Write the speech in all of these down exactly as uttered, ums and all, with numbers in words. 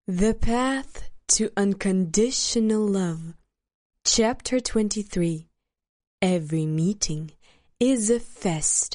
The Path to Unconditional Love. Chapter twenty-three. Every meeting is a fest.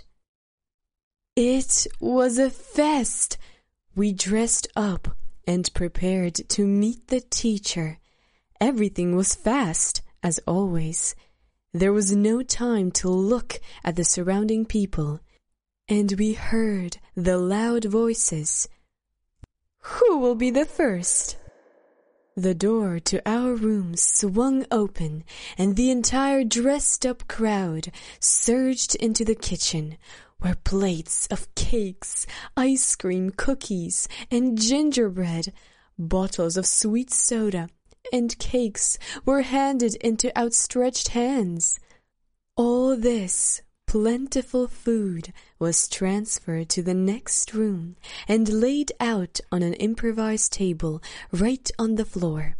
It was a fest. We dressed up and prepared to meet the teacher. Everything was fast, as always. There was no time to look at the surrounding people, and we heard the loud voices. Who will be the first? The door to our room swung open, and the entire dressed-up crowd surged into the kitchen, where plates of cakes, ice cream, cookies, and gingerbread, bottles of sweet soda, and cakes were handed into outstretched hands. All this plentiful food was transferred to the next room and laid out on an improvised table right on the floor.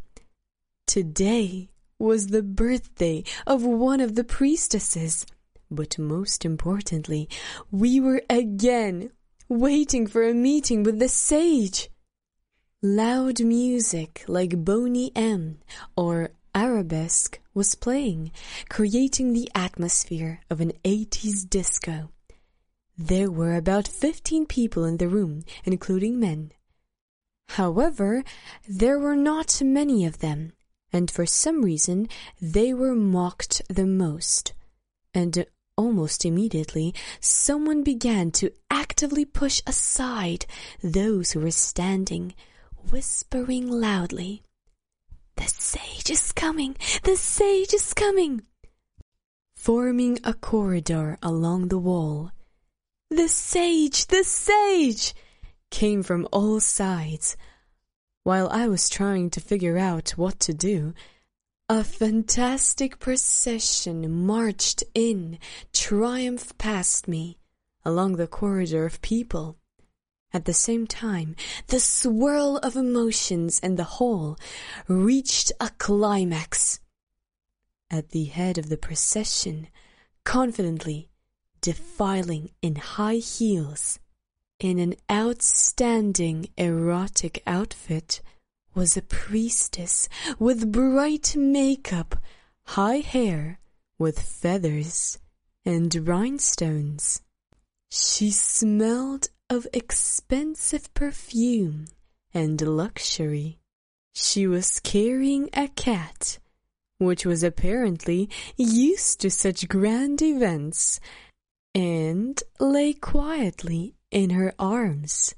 Today was the birthday of one of the priestesses, but most importantly, we were again waiting for a meeting with the sage. Loud music like Boney M or arabesque was playing, creating the atmosphere of an eighties disco. There were about fifteen people in the room, including men. However, there were not many of them, and for some reason they were mocked the most. And almost immediately, someone began to actively push aside those who were standing, whispering loudly, "The sage is coming! The sage is coming!" Forming a corridor along the wall. "The sage! The sage!" came from all sides. While I was trying to figure out what to do, a fantastic procession marched in, triumph past me, along the corridor of people. At the same time, the swirl of emotions in the hall reached a climax. At the head of the procession, confidently defiling in high heels, in an outstanding erotic outfit, was a priestess with bright makeup, high hair with feathers and rhinestones. She smelled of expensive perfume and luxury. She was carrying a cat, which was apparently used to such grand events, and lay quietly in her arms.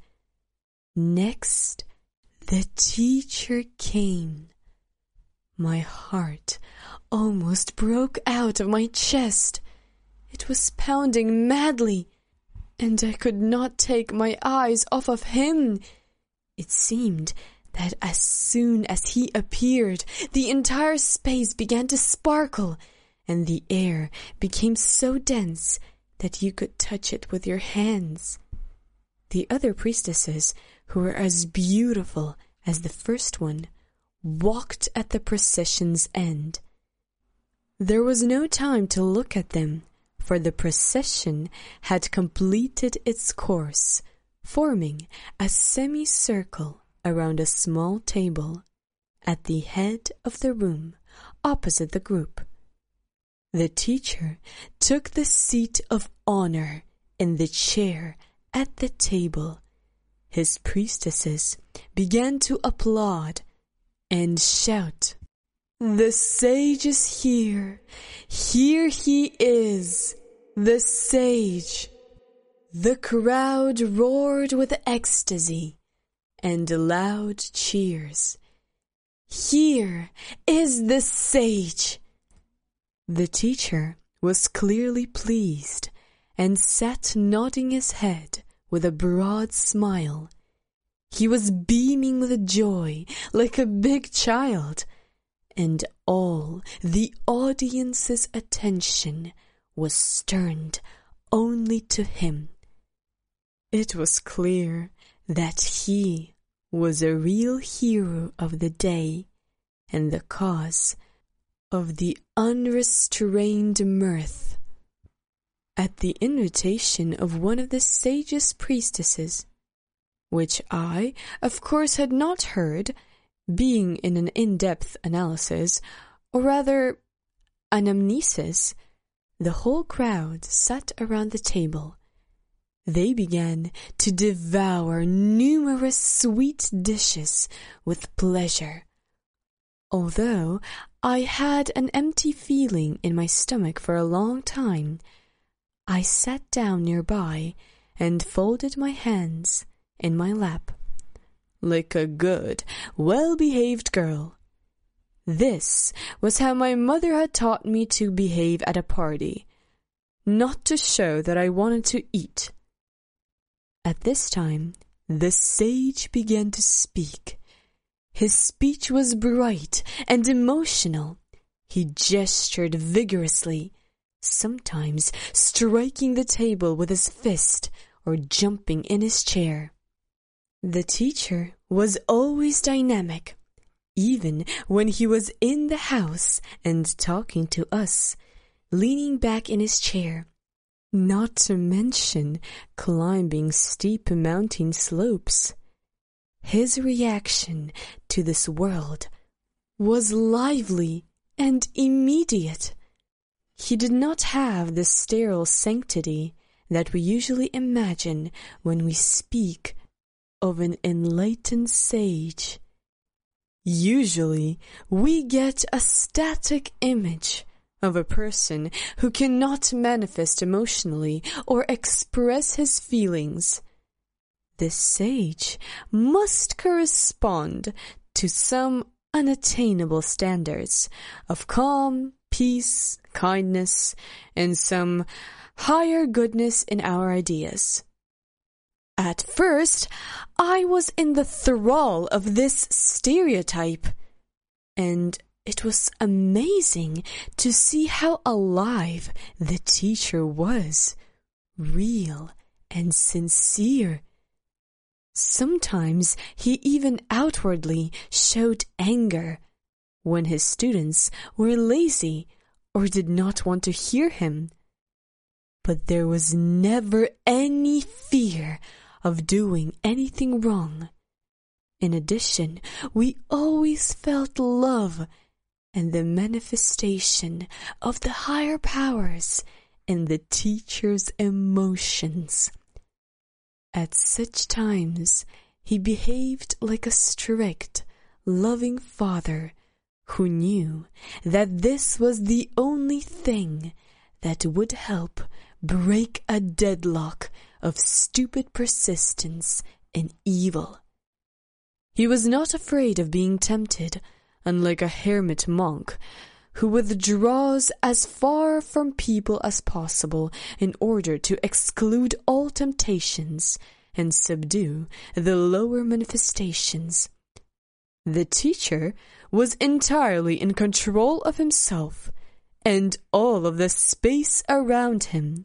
Next, the teacher came. My heart almost broke out of my chest. It was pounding madly, and I could not take my eyes off of him. It seemed that as soon as he appeared, the entire space began to sparkle, and the air became so dense that you could touch it with your hands. The other priestesses, who were as beautiful as the first one, walked at the procession's end. There was no time to look at them, for the procession had completed its course, forming a semicircle around a small table at the head of the room opposite the group. The teacher took the seat of honor in the chair at the table. His priestesses began to applaud and shout, "The sage is here! Here he is! The sage!" The crowd roared with ecstasy and loud cheers. "Here is the sage!" The teacher was clearly pleased and sat nodding his head with a broad smile. He was beaming with joy like a big child, and all the audience's attention was turned only to him. It was clear that he was a real hero of the day and the cause of the unrestrained mirth. At the invitation of one of the sage's priestesses, which I, of course, had not heard, being in an in-depth analysis, or rather anamnesis. The whole crowd sat around the table. They began to devour numerous sweet dishes with pleasure. Although I had an empty feeling in my stomach for a long time, I sat down nearby and folded my hands in my lap, like a good, well-behaved girl. This was how my mother had taught me to behave at a party, not to show that I wanted to eat. At this time, the sage began to speak. His speech was bright and emotional. He gestured vigorously, sometimes striking the table with his fist or jumping in his chair. The teacher was always dynamic, even when he was in the house and talking to us, leaning back in his chair, not to mention climbing steep mountain slopes. His reaction to this world was lively and immediate. He did not have the sterile sanctity that we usually imagine when we speak of an enlightened sage. Usually, we get a static image of a person who cannot manifest emotionally or express his feelings. This sage must correspond to some unattainable standards of calm, peace, kindness, and some higher goodness in our ideas. At first, I was in the thrall of this stereotype, and it was amazing to see how alive the teacher was, real and sincere. Sometimes he even outwardly showed anger when his students were lazy or did not want to hear him. But there was never any fear of doing anything wrong. In addition, we always felt love and the manifestation of the higher powers in the teacher's emotions. At such times, he behaved like a strict, loving father who knew that this was the only thing that would help break a deadlock of stupid persistence and evil. He was not afraid of being tempted, unlike a hermit monk who withdraws as far from people as possible in order to exclude all temptations and subdue the lower manifestations. The teacher was entirely in control of himself and all of the space around him.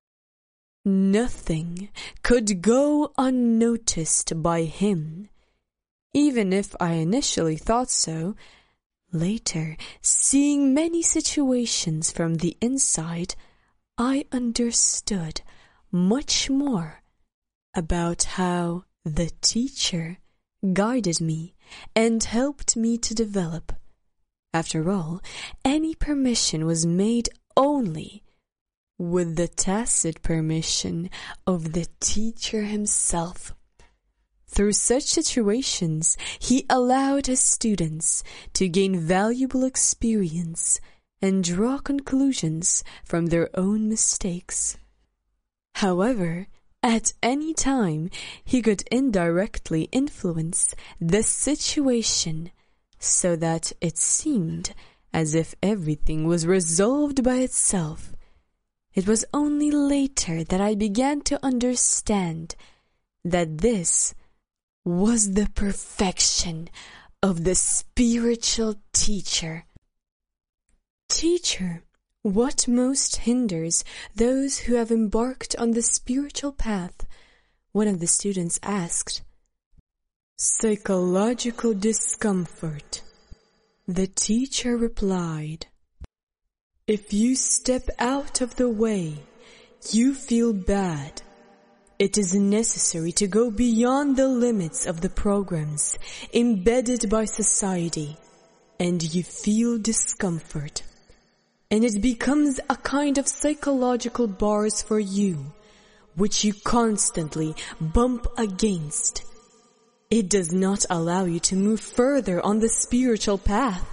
Nothing could go unnoticed by him. Even if I initially thought so, later, seeing many situations from the inside, I understood much more about how the teacher guided me and helped me to develop. After all, any permission was made only with the tacit permission of the teacher himself. Through such situations, he allowed his students to gain valuable experience and draw conclusions from their own mistakes. However, at any time, he could indirectly influence the situation so that it seemed as if everything was resolved by itself. It was only later that I began to understand that this was the perfection of the spiritual teacher. Teacher, what most hinders those who have embarked on the spiritual path? One of the students asked. Psychological discomfort. The teacher replied, if you step out of the way, you feel bad. it is necessary to go beyond the limits of the programs embedded by society, and you feel discomfort. And it becomes a kind of psychological bars for you, which you constantly bump against. It does not allow you to move further on the spiritual path.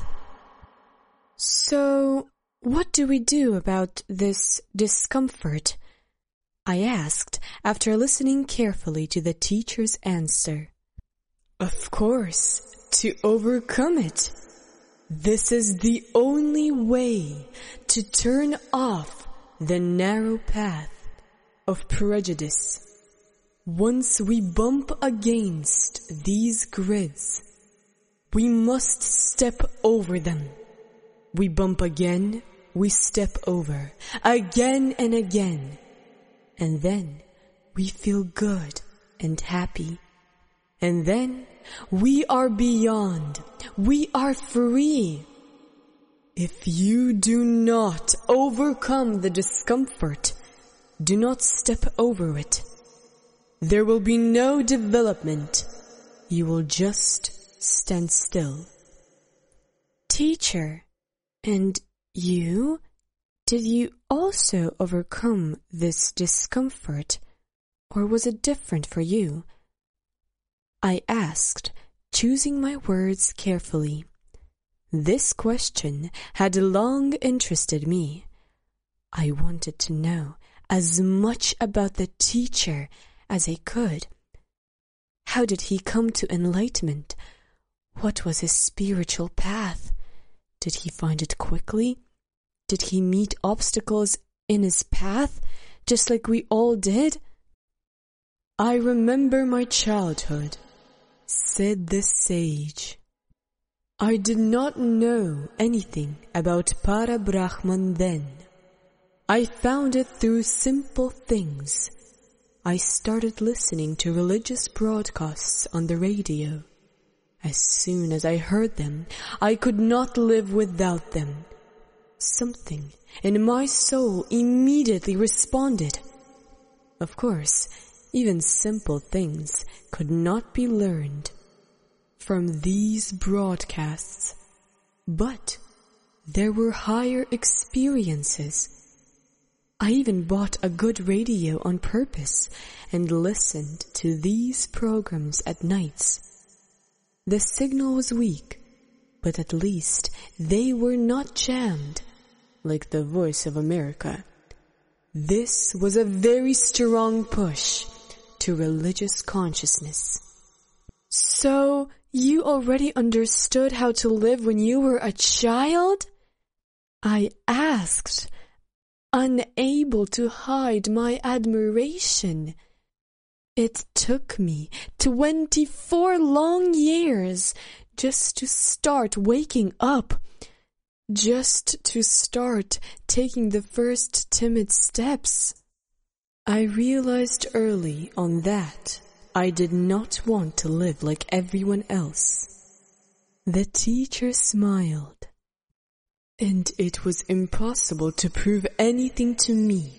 So, what do we do about this discomfort? I asked after listening carefully to the teacher's answer. Of course, to overcome it. This is the only way to turn off the narrow path of prejudice. Once we bump against these grids, we must step over them. We bump again, we step over, again and again. And then we feel good and happy. And then we are beyond. We are free. If you do not overcome the discomfort, do not step over it. There will be no development. You will just stand still. Teacher, and you? Did you also overcome this discomfort, or was it different for you? I asked, choosing my words carefully. This question had long interested me. I wanted to know as much about the teacher as I could. How did he come to enlightenment? What was his spiritual path? Did he find it quickly? Did he meet obstacles in his path, just like we all did? I remember my childhood, said the sage. I did not know anything about Para Brahman then. I found it through simple things. I started listening to religious broadcasts on the radio. As soon as I heard them, I could not live without them. Something in my soul immediately responded. Of course, even simple things could not be learned from these broadcasts, but there were higher experiences. I even bought a good radio on purpose and listened to these programs at nights. The signal was weak, but at least they were not jammed, like the Voice of America. This was a very strong push to religious consciousness. So, you already understood how to live when you were a child? I asked, unable to hide my admiration. It took me twenty-four long years just to start waking up, just to start taking the first timid steps. I realized early on that I did not want to live like everyone else. The teacher smiled, and it was impossible to prove anything to me.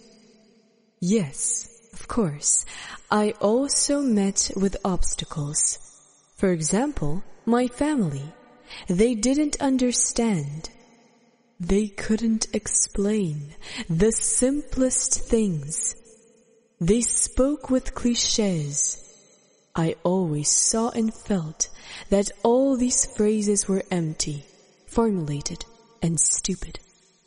Yes, of course, I also met with obstacles. For example, my family. They didn't understand. They couldn't explain the simplest things. They spoke with clichés. I always saw and felt that all these phrases were empty, formulated, and stupid.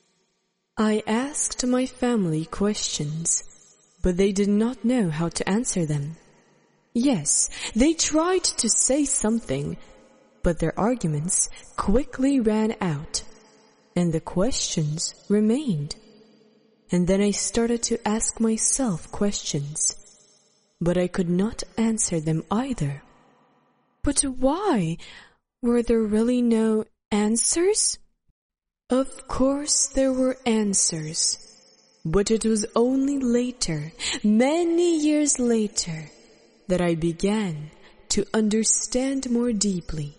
I asked my family questions, but they did not know how to answer them. Yes, they tried to say something, but their arguments quickly ran out, and the questions remained. And then I started to ask myself questions, but I could not answer them either. But why? Were there really no answers? Of course there were answers, but it was only later, many years later, that I began to understand more deeply.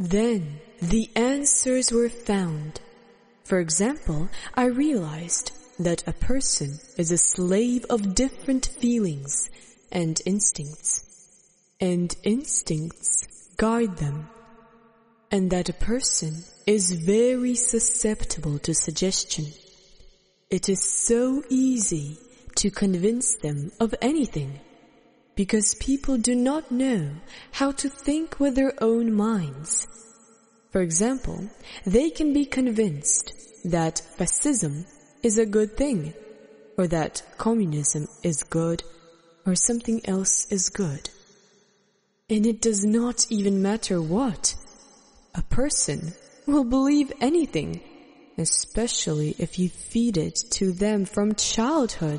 Then the answers were found. For example, I realized that a person is a slave of different feelings and instincts, and instincts guide them, and that a person is very susceptible to suggestion. It is so easy to convince them of anything, because people do not know how to think with their own minds. For example, they can be convinced that fascism is a good thing, or that communism is good, or something else is good. And it does not even matter what. A person will believe anything, especially if you feed it to them from childhood.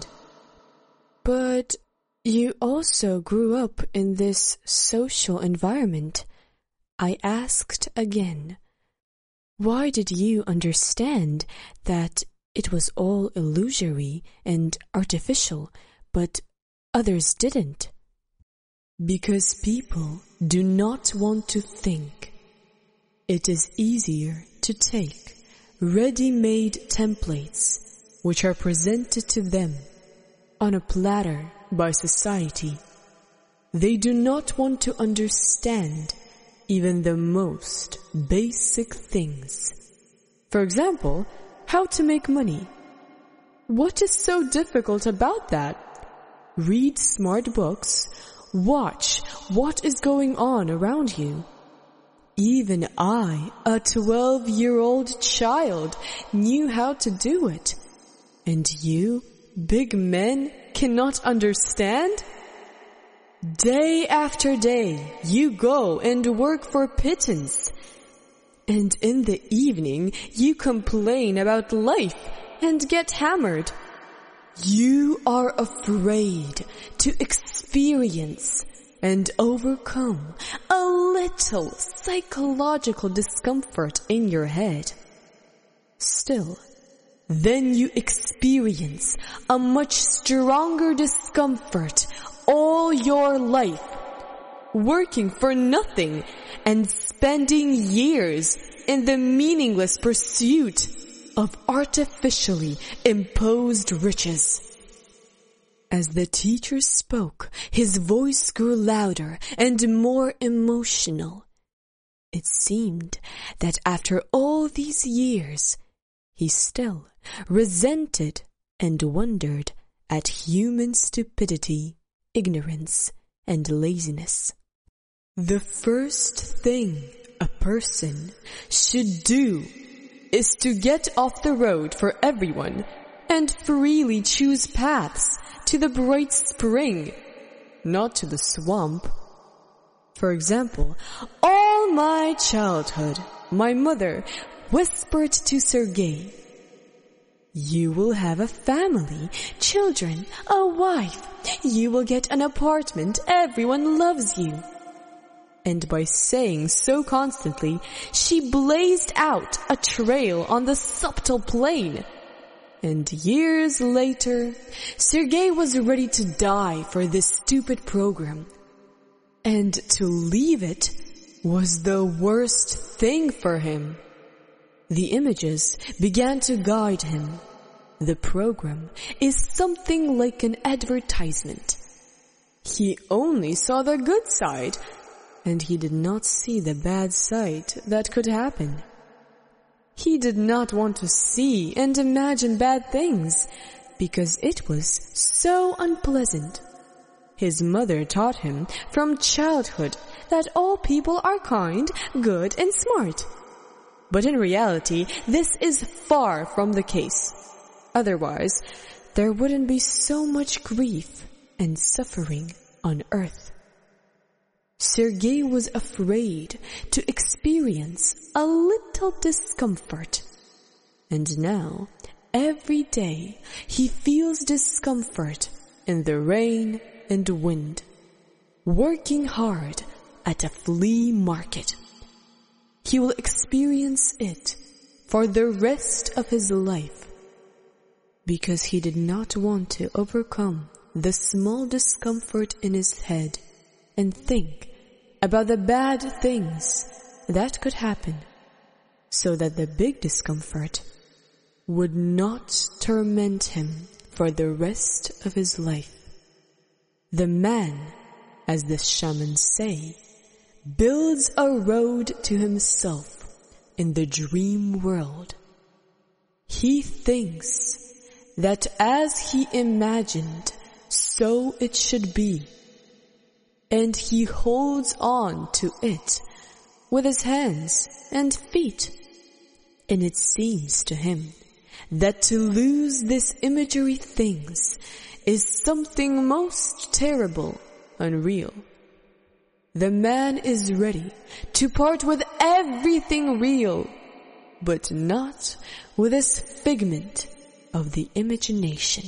But you also grew up in this social environment. I asked again, why did you understand that it was all illusory and artificial, but others didn't? Because people do not want to think. It is easier to take ready-made templates which are presented to them on a platter by society. They do not want to understand even the most basic things. For example, how to make money. What is so difficult about that? Read smart books, watch what is going on around you. Even I, a twelve-year-old child, knew how to do it. And you, big men, cannot understand? Day after day, you go and work for pittance. And in the evening, you complain about life and get hammered. You are afraid to experience and overcome a little psychological discomfort in your head. Still, then you experience a much stronger discomfort all your life, working for nothing and spending years in the meaningless pursuit of artificially imposed riches. As the teacher spoke, his voice grew louder and more emotional. It seemed that after all these years, he still resented and wondered at human stupidity, ignorance, and laziness. The first thing a person should do is to get off the road for everyone and freely choose paths to the bright spring, not to the swamp. For example, all my childhood, my mother whispered to Sergei, "You will have a family, children, a wife. You will get an apartment. Everyone loves you." And by saying so constantly, she blazed out a trail on the subtle plane. And years later, Sergei was ready to die for this stupid program. And to leave it was the worst thing for him. The images began to guide him. The program is something like an advertisement. He only saw the good side, and he did not see the bad side that could happen. He did not want to see and imagine bad things, because it was so unpleasant. His mother taught him from childhood that all people are kind, good, and smart. But in reality, this is far from the case. Otherwise, there wouldn't be so much grief and suffering on earth. Sergei was afraid to experience a little discomfort. And now, every day, he feels discomfort in the rain and wind, working hard at a flea market. He will experience it for the rest of his life, because he did not want to overcome the small discomfort in his head and think about the bad things that could happen, so that the big discomfort would not torment him for the rest of his life. The man, as the shamans say, builds a road to himself in the dream world. He thinks that as he imagined, so it should be, and he holds on to it with his hands and feet. And it seems to him that to lose this imagery things is something most terrible, unreal. The man is ready to part with everything real, but not with this figment of the imagination.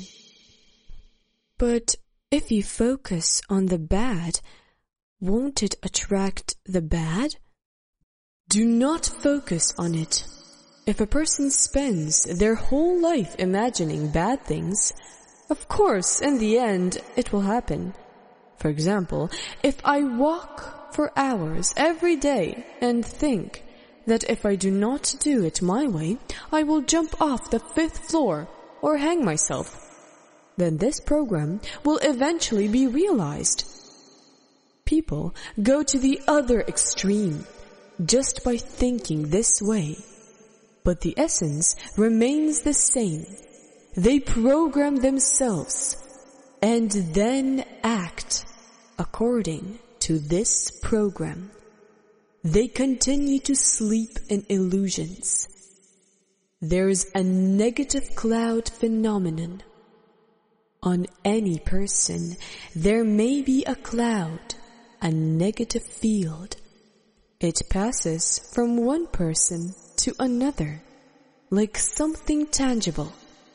But if you focus on the bad, won't it attract the bad? Do not focus on it. If a person spends their whole life imagining bad things, of course, in the end, it will happen. For example, if I walk for hours every day and think that if I do not do it my way, I will jump off the fifth floor or hang myself, then this program will eventually be realized. People go to the other extreme just by thinking this way, but the essence remains the same. They program themselves and then act according to this program. They continue to sleep in illusions. There is a negative cloud phenomenon. On any person, there may be a cloud, a negative field. It passes from one person to another, like something tangible.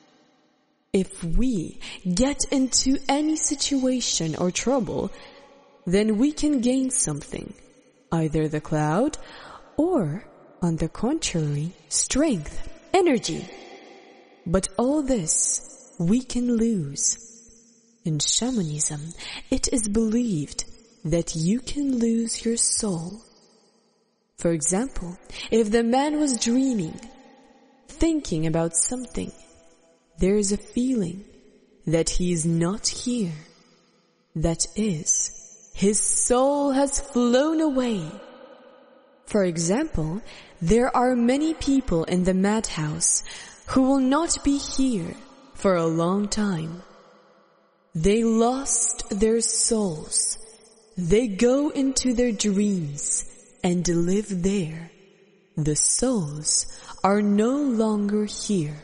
If we get into any situation or trouble, then we can gain something, either the cloud or, on the contrary, strength, energy. But all this we can lose. In shamanism, it is believed that you can lose your soul. For example, if the man was dreaming, thinking about something, there is a feeling that he is not here. That is, his soul has flown away. For example, there are many people in the madhouse who will not be here for a long time. They lost their souls. They go into their dreams and live there. The souls are no longer here.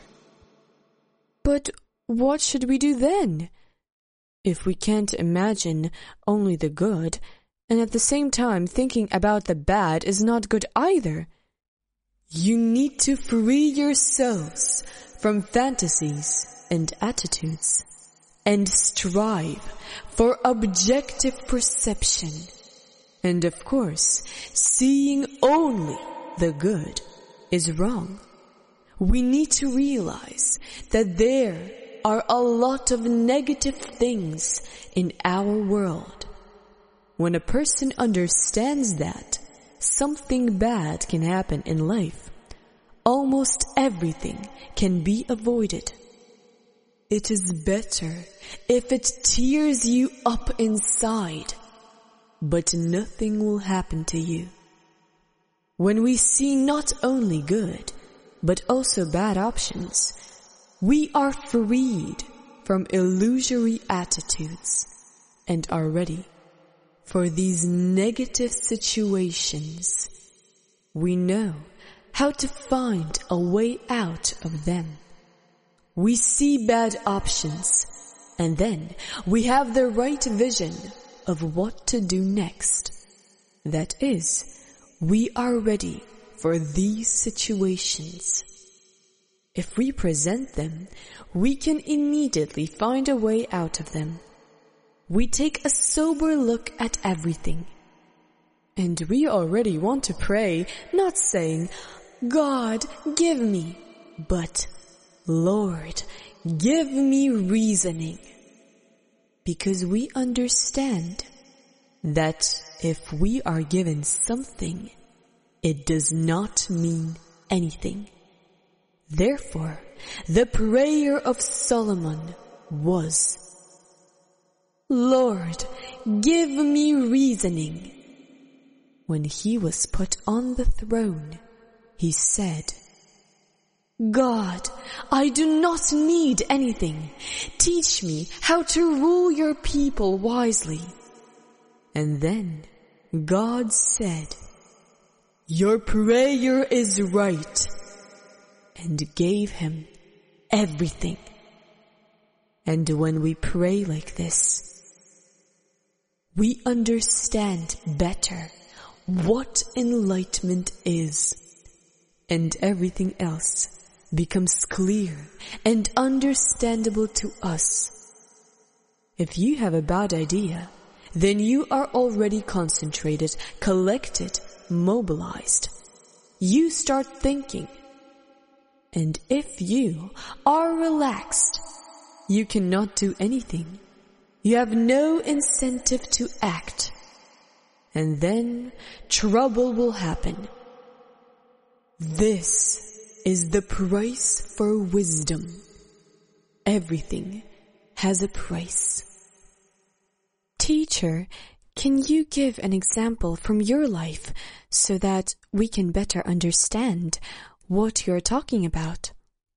But what should we do then? If we can't imagine only the good, and at the same time thinking about the bad is not good either, you need to free yourselves from fantasies and attitudes and strive for objective perception. And of course, seeing only the good is wrong. We need to realize that there are a lot of negative things in our world. When a person understands that something bad can happen in life, almost everything can be avoided. It is better if it tears you up inside, but nothing will happen to you. When we see not only good, but also bad options, we are freed from illusory attitudes and are ready for these negative situations. We know how to find a way out of them. We see bad options, and then we have the right vision of what to do next. That is, we are ready for these situations. If we present them, we can immediately find a way out of them. We take a sober look at everything. And we already want to pray, not saying, God, give me, but Lord, give me reasoning. Because we understand that if we are given something, it does not mean anything. Therefore, the prayer of Solomon was, Lord, give me reasoning. When he was put on the throne, he said, God, I do not need anything. Teach me how to rule your people wisely. And then God said, your prayer is right, and gave him everything. And when we pray like this, we understand better what enlightenment is, and everything else becomes clear and understandable to us. If you have a bad idea, then you are already concentrated, collected, mobilized. You start thinking. And if you are relaxed, you cannot do anything. You have no incentive to act. And then trouble will happen. This is the price for wisdom. Everything has a price. Teacher, can you give an example from your life so that we can better understand what you're talking about?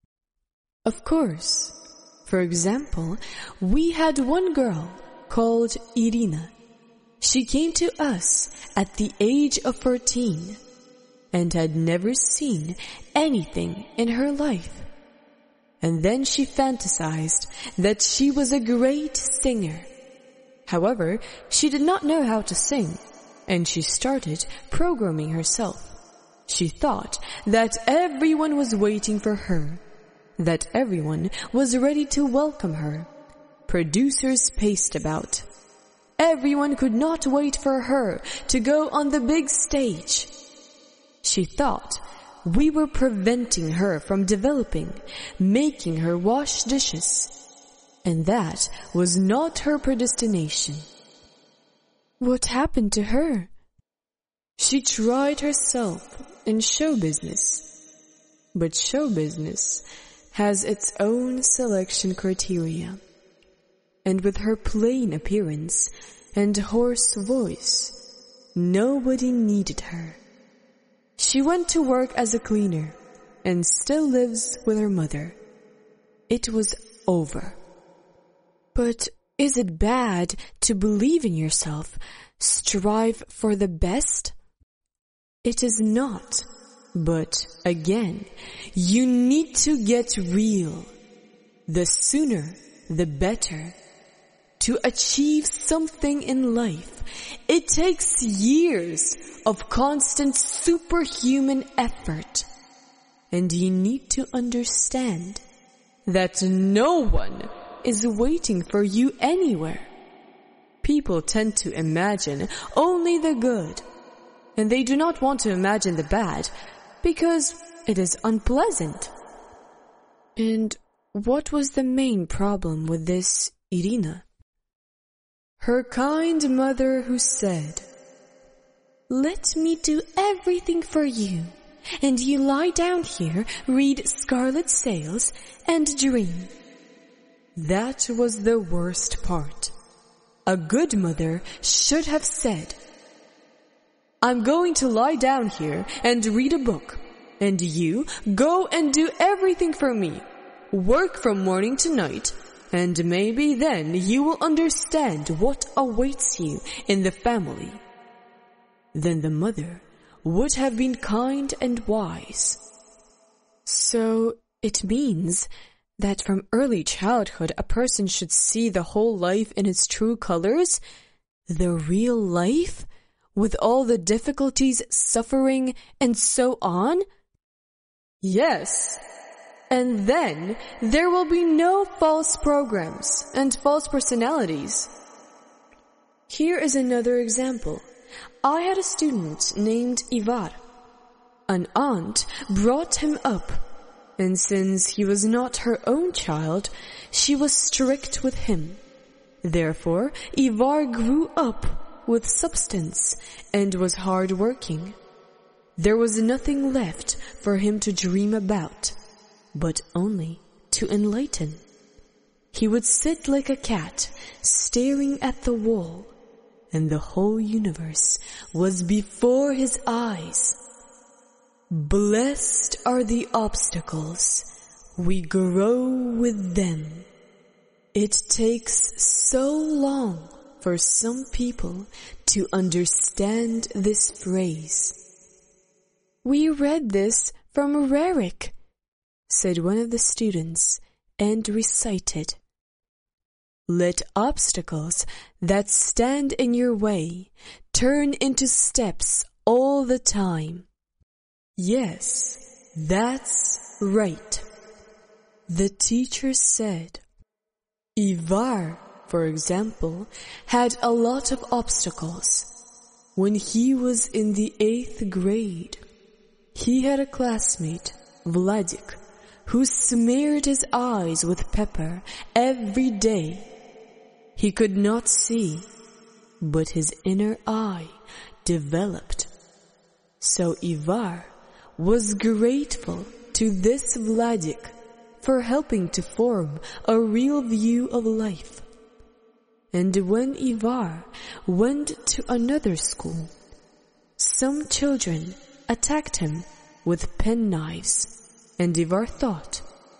Of course. For example, we had one girl called Irina. She came to us at the age of fourteen and had never seen anything in her life. And then she fantasized that she was a great singer. However, she did not know how to sing, and she started programming herself. She thought that everyone was waiting for her, that everyone was ready to welcome her. Producers paced about. Everyone could not wait for her to go on the big stage. She thought we were preventing her from developing, making her wash dishes. And that was not her predestination. What happened to her? She tried herself in show business. But show business has its own selection criteria. And with her plain appearance and hoarse voice, nobody needed her. She went to work as a cleaner and still lives with her mother. It was over. But is it bad to believe in yourself, strive for the best? It is not. But again, you need to get real. The sooner, the better. To achieve something in life, it takes years of constant superhuman effort. And you need to understand that no one is waiting for you anywhere. People tend to imagine only the good, and they do not want to imagine the bad because it is unpleasant. And what was the main problem with this Irina? Her kind mother who said, "Let me do everything for you, and you lie down here, read Scarlet Sails, and dream." That was the worst part. A good mother should have said, "I'm going to lie down here and read a book, and you go and do everything for me. Work from morning to night, and maybe then you will understand what awaits you in the family." Then the mother would have been kind and wise. So it means that from early childhood a person should see the whole life in its true colors, the real life, with all the difficulties, suffering, and so on? Yes. And then there will be no false programs and false personalities. Here is another example. I had a student named Ivar. An aunt brought him up, and since he was not her own child, she was strict with him. Therefore, Ivar grew up with substance and was hard-working. There was nothing left for him to dream about. but only to enlighten. He would sit like a cat, staring at the wall, and the whole universe was before his eyes. Blessed are the obstacles, we grow with them. It takes so long for some people to understand this phrase. "We read this from Rerik," said one of the students, and recited, "Let obstacles that stand in your way turn into steps all the time." Yes, that's right. The teacher said, Ivar, for example, had a lot of obstacles. When he was in the eighth grade, he had a classmate, Vladik, who smeared his eyes with pepper every day. He could not see, but his inner eye developed. So Ivar was grateful to this Vladik for helping to form a real view of life. And when Ivar went to another school, some children attacked him with penknives, and Ivar thought,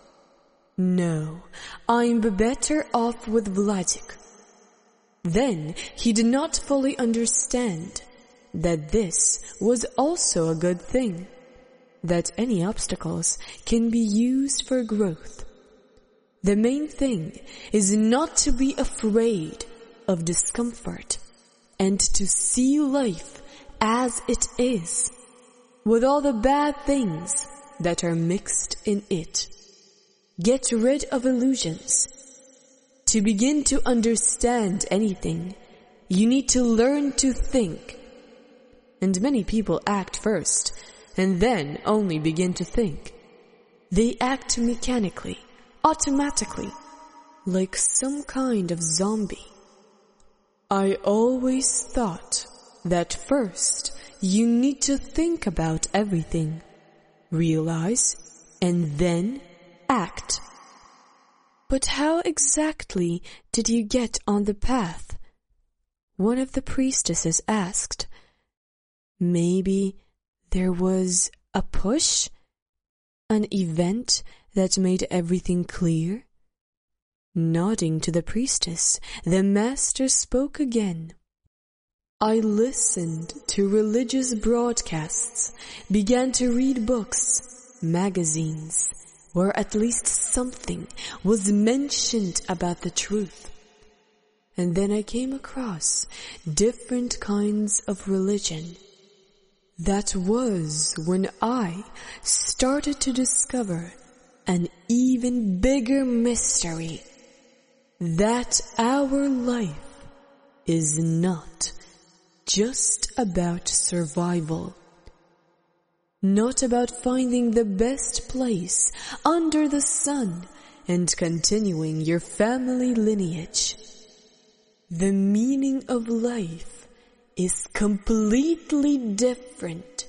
"No, I'm better off with Vladik." Then he did not fully understand that this was also a good thing, that any obstacles can be used for growth. The main thing is not to be afraid of discomfort and to see life as it is, with all the bad things that are mixed in it. Get rid of illusions. To begin to understand anything, you need to learn to think. And many people act first, and then only begin to think. They act mechanically, automatically, like some kind of zombie. I always thought that first you need to think about everything, realize, and then act. But how exactly did you get on the path? One of the priestesses asked. Maybe there was a push? An event that made everything clear? Nodding to the priestess, the master spoke again. I listened to religious broadcasts, began to read books, magazines, where at least something was mentioned about the truth. And then I came across different kinds of religion. That was when I started to discover an even bigger mystery, that our life is not just about survival, not about finding the best place under the sun and continuing your family lineage. The meaning of life is completely different.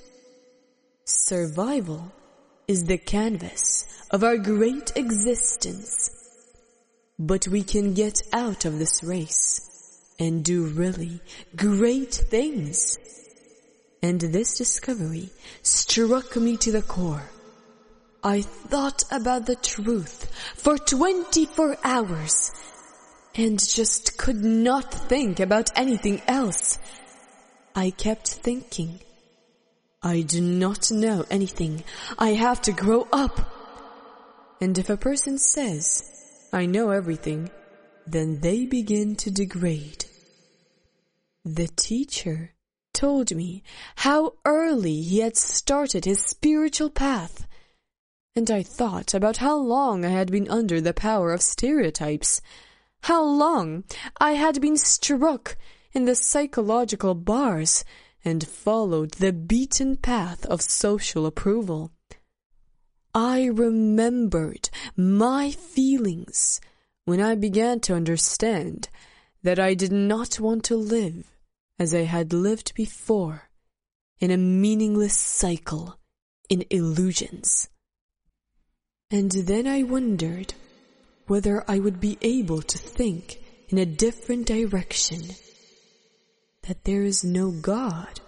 Survival is the canvas of our great existence. But we can get out of this race and do really great things. And this discovery struck me to the core. I thought about the truth for twenty-four hours and just could not think about anything else. I kept thinking, I do not know anything. I have to grow up. And if a person says, I know everything, then they begin to degrade. The teacher told me how early he had started his spiritual path, and I thought about how long I had been under the power of stereotypes, how long I had been struck in the psychological bars and followed the beaten path of social approval. I remembered my feelings when I began to understand that I did not want to live as I had lived before, in a meaningless cycle in illusions. And then I wondered whether I would be able to think in a different direction, that there is no God.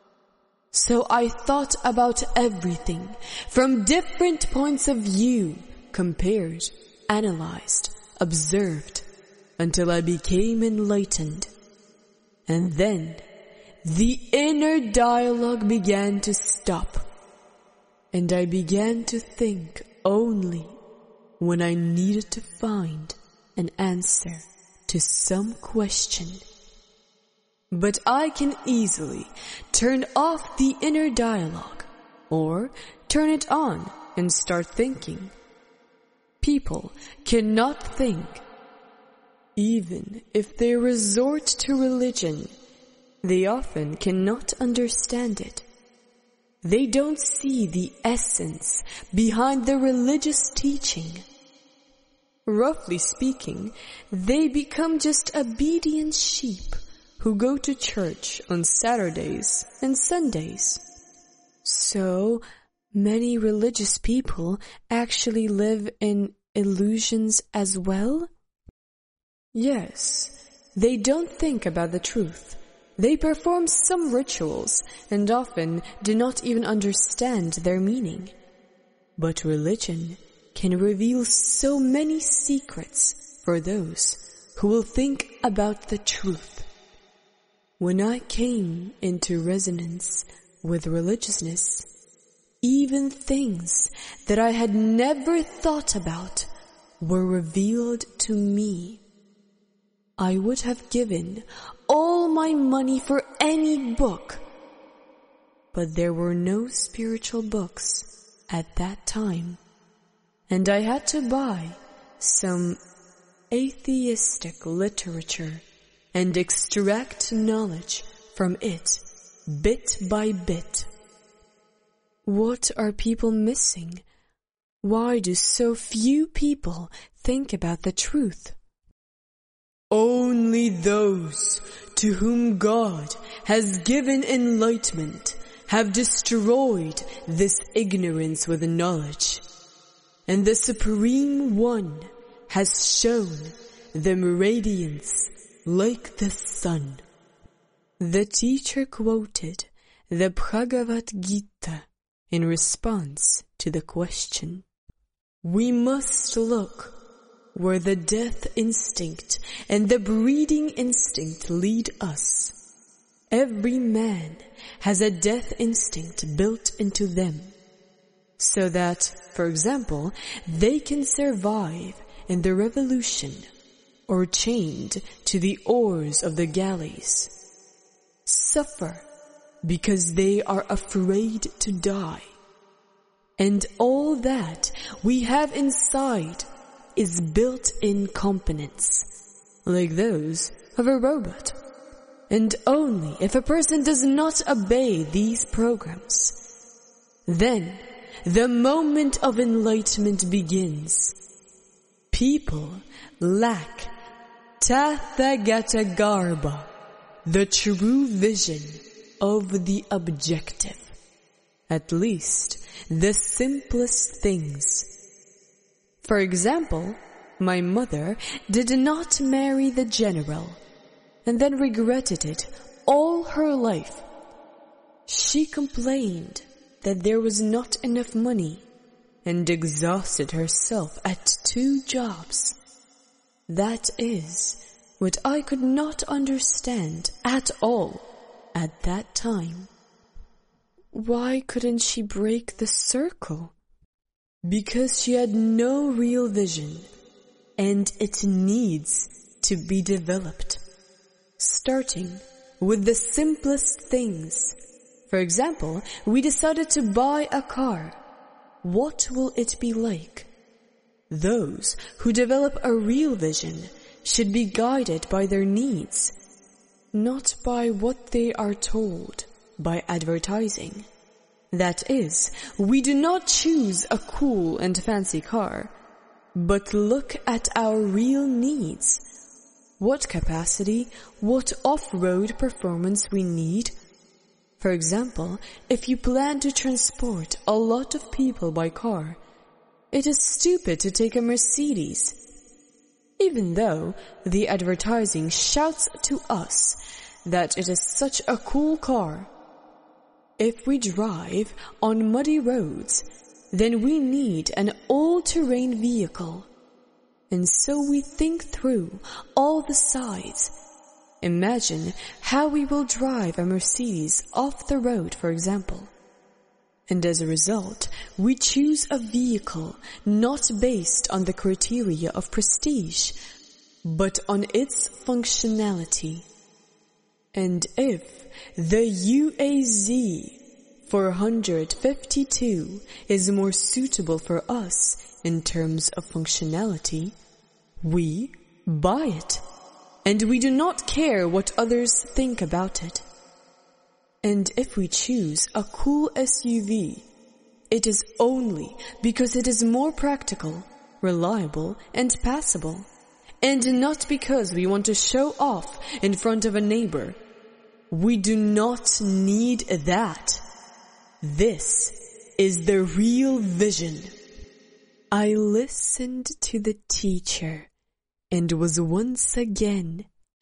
So I thought about everything from different points of view, compared, analyzed, observed, until I became enlightened. And then the inner dialogue began to stop, and I began to think only when I needed to find an answer to some question. But I can easily turn off the inner dialogue, or turn it on and start thinking. People cannot think. Even if they resort to religion, they often cannot understand it. They don't see the essence behind the religious teaching. Roughly speaking, they become just obedient sheep who go to church on Saturdays and Sundays. So many religious people actually live in illusions as well? Yes, they don't think about the truth. They perform some rituals and often do not even understand their meaning. But religion can reveal so many secrets for those who will think about the truth. When I came into resonance with religiousness, even things that I had never thought about were revealed to me. I would have given all my money for any book, but there were no spiritual books at that time, and I had to buy some atheistic literature and extract knowledge from it bit by bit. What are people missing? Why do so few people think about the truth? Only those to whom God has given enlightenment have destroyed this ignorance with knowledge, and the Supreme One has shown them radiance like the sun. The teacher quoted the Bhagavad Gita in response to the question. We must look where the death instinct and the breeding instinct lead us. Every man has a death instinct built into them, so that, for example, they can survive in the revolution or chained to the oars of the galleys. Suffer because they are afraid to die. And all that we have inside is built-in components, like those of a robot. And only if a person does not obey these programs, then the moment of enlightenment begins. People lack Tathagata Garbha, the true vision of the objective. At least the simplest things. For example, my mother did not marry the general and then regretted it all her life. She complained that there was not enough money and exhausted herself at two jobs. That is what I could not understand at all at that time. Why couldn't she break the circle? Because she had no real vision, and it needs to be developed. Starting with the simplest things. For example, we decided to buy a car. What will it be like? Those who develop a real vision should be guided by their needs, not by what they are told by advertising. That is, we do not choose a cool and fancy car, but look at our real needs. What capacity, what off-road performance we need. For example, if you plan to transport a lot of people by car, it is stupid to take a Mercedes, even though the advertising shouts to us that it is such a cool car. If we drive on muddy roads, then we need an all-terrain vehicle. And so we think through all the sides. Imagine how we will drive a Mercedes off the road, for example. And as a result, we choose a vehicle not based on the criteria of prestige, but on its functionality. And if the U A Z four fifty-two is more suitable for us in terms of functionality, we buy it, and we do not care what others think about it. And if we choose a cool S U V, it is only because it is more practical, reliable, and passable, and not because we want to show off in front of a neighbor. We do not need that. This is the real vision. I listened to the teacher and was once again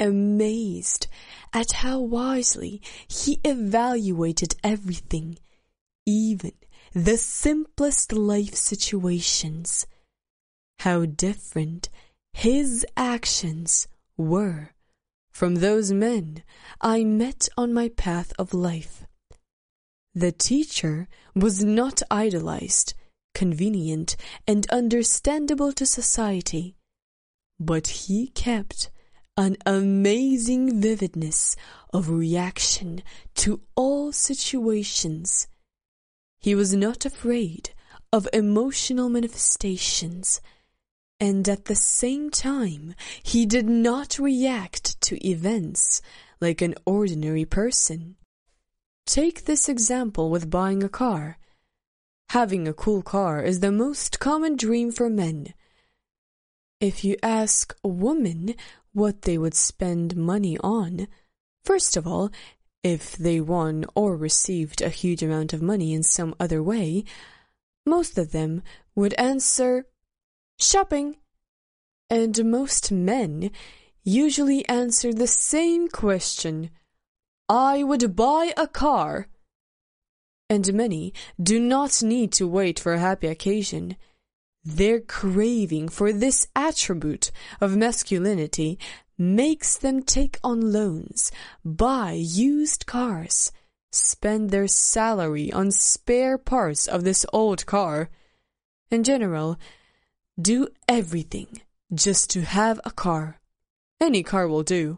amazed at how wisely he evaluated everything, even the simplest life situations. How different his actions were from those men I met on my path of life. The teacher was not idolized, convenient, and understandable to society, but he kept an amazing vividness of reaction to all situations. He was not afraid of emotional manifestations, and at the same time, he did not react to events like an ordinary person. Take this example with buying a car. Having a cool car is the most common dream for men. If you ask a woman what they would spend money on, first of all, if they won or received a huge amount of money in some other way, most of them would answer, shopping. And most men usually answer the same question, I would buy a car. And many do not need to wait for a happy occasion. Their craving for this attribute of masculinity makes them take on loans, buy used cars, spend their salary on spare parts of this old car. In general, do everything just to have a car. Any car will do.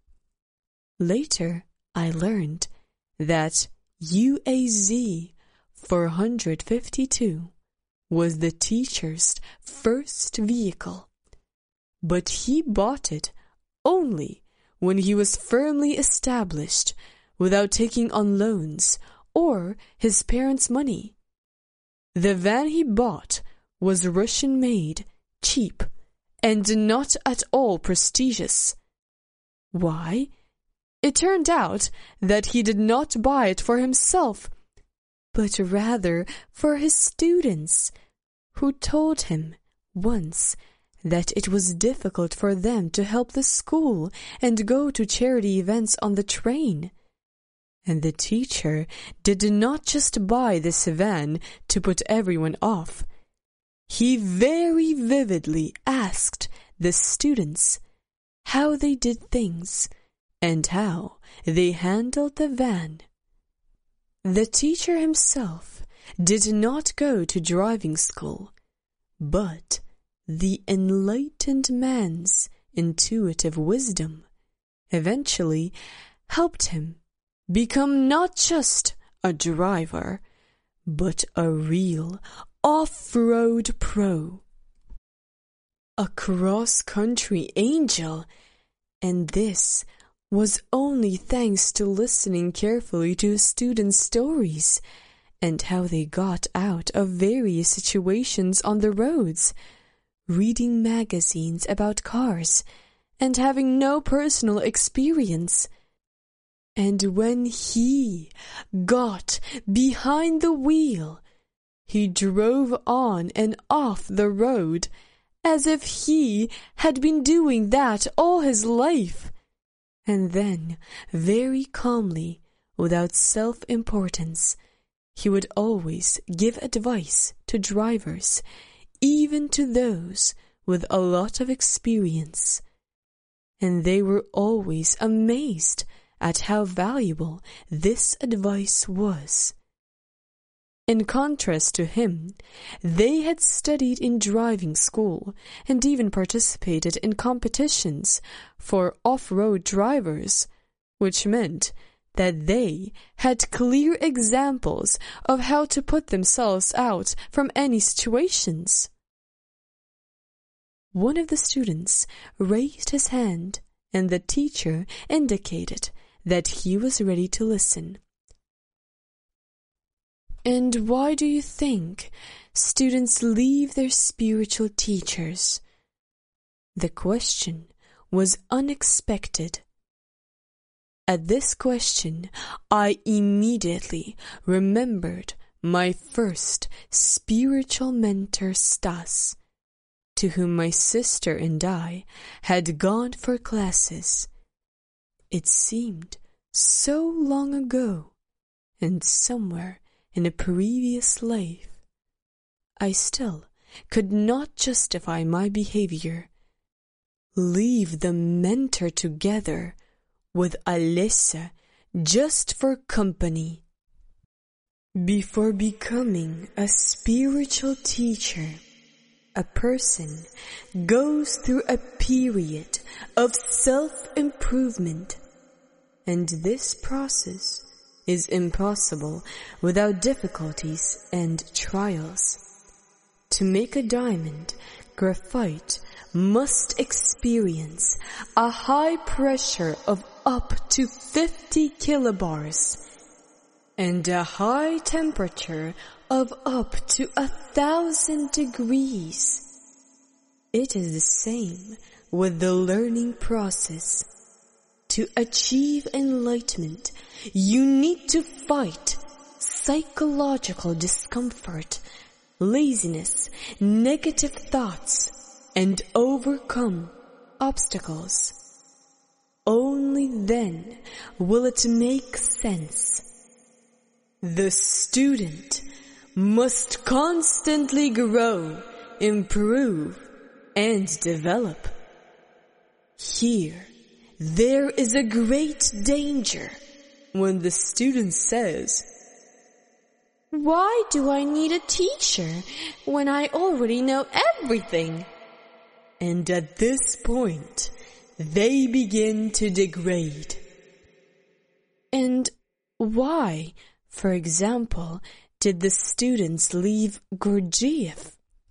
Later, I learned that U A Z four fifty-two was the teacher's first vehicle, but he bought it only when he was firmly established, without taking on loans or his parents' money. The van he bought was Russian-made, cheap, and not at all prestigious. Why? It turned out that he did not buy it for himself, but rather for his students, who told him once that it was difficult for them to help the school and go to charity events on the train. And the teacher did not just buy this van to put everyone off. He very vividly asked the students how they did things and how they handled the van. The teacher himself did not go to driving school, but the enlightened man's intuitive wisdom eventually helped him become not just a driver, but a real off-road pro, a cross-country angel, and this was only thanks to listening carefully to his students' stories and how they got out of various situations on the roads, reading magazines about cars and having no personal experience. And when he got behind the wheel, he drove on and off the road as if he had been doing that all his life. And then, very calmly, without self-importance, he would always give advice to drivers, even to those with a lot of experience. And they were always amazed at how valuable this advice was. In contrast to him, they had studied in driving school and even participated in competitions for off-road drivers, which meant that they had clear examples of how to put themselves out from any situations. One of the students raised his hand, and the teacher indicated that he was ready to listen. And why do you think students leave their spiritual teachers? The question was unexpected. At this question, I immediately remembered my first spiritual mentor, Stas, to whom my sister and I had gone for classes. It seemed so long ago, and somewhere in a previous life, I still could not justify my behavior. Leave the mentor together with Alessa just for company. Before becoming a spiritual teacher, a person goes through a period of self-improvement, and this process is impossible without difficulties and trials. To make a diamond, graphite must experience a high pressure of up to fifty kilobars and a high temperature of up to a thousand degrees. It is the same with the learning process. To achieve enlightenment, you need to fight psychological discomfort, laziness, negative thoughts, and overcome obstacles. Only then will it make sense. The student must constantly grow, improve, and develop. Here, there is a great danger when the student says, "Why do I need a teacher when I already know everything?" And at this point, they begin to degrade. And why, for example, did the students leave Gurdjieff?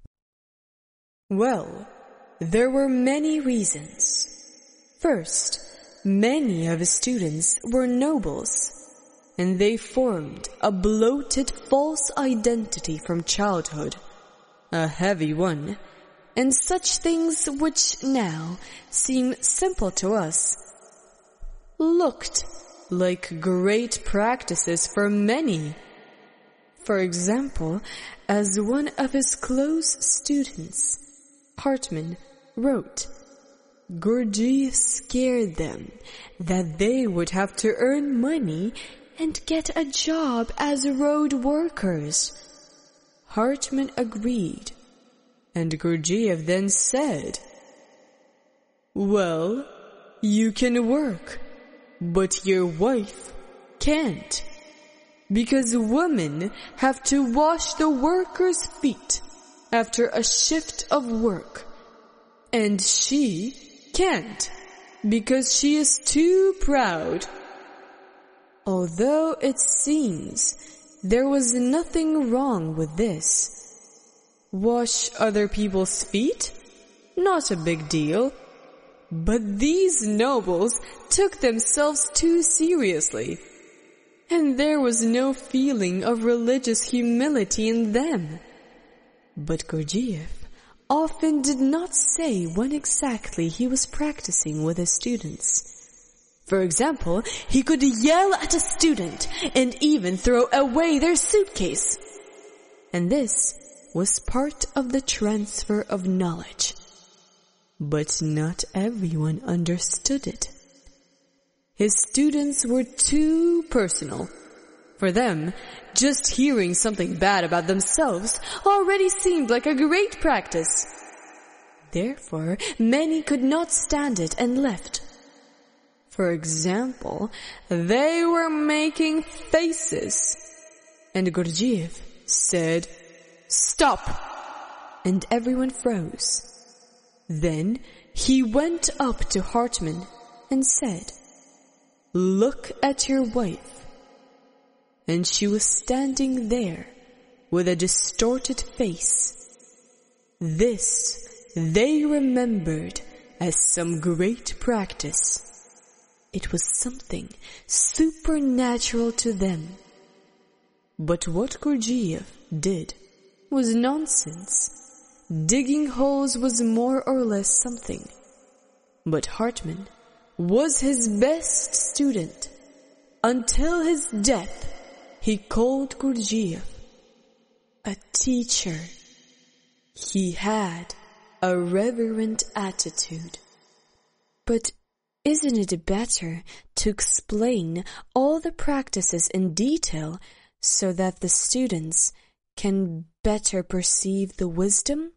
Well, there were many reasons. First, many of his students were nobles, and they formed a bloated false identity from childhood, a heavy one, and such things which now seem simple to us looked like great practices for many. For example, as one of his close students, Hartman, wrote, Gurdjieff scared them that they would have to earn money and get a job as road workers. Hartman agreed, and Gurdjieff then said, "Well, you can work, but your wife can't, because women have to wash the workers' feet after a shift of work, and she can't, because she is too proud." Although it seems there was nothing wrong with this. Wash other people's feet? Not a big deal. But these nobles took themselves too seriously, and there was no feeling of religious humility in them. But Gurdjieff often did not say when exactly he was practicing with his students. For example, he could yell at a student and even throw away their suitcase. and this was part of the transfer of knowledge. But not everyone understood it. His students were too personal. For them, just hearing something bad about themselves already seemed like a great practice. Therefore, many could not stand it and left. For example, they were making faces, and Gurdjieff said, "Stop!" and everyone froze. Then he went up to Hartman and said, "Look at your wife." And she was standing there with a distorted face. This they remembered as some great practice. It was something supernatural to them. But what Gurdjieff did was nonsense. Digging holes was more or less something. But Hartman was his best student. Until his death, he called Gurdjieff a teacher. He had a reverent attitude. But isn't it better to explain all the practices in detail so that the students can better perceive the wisdom?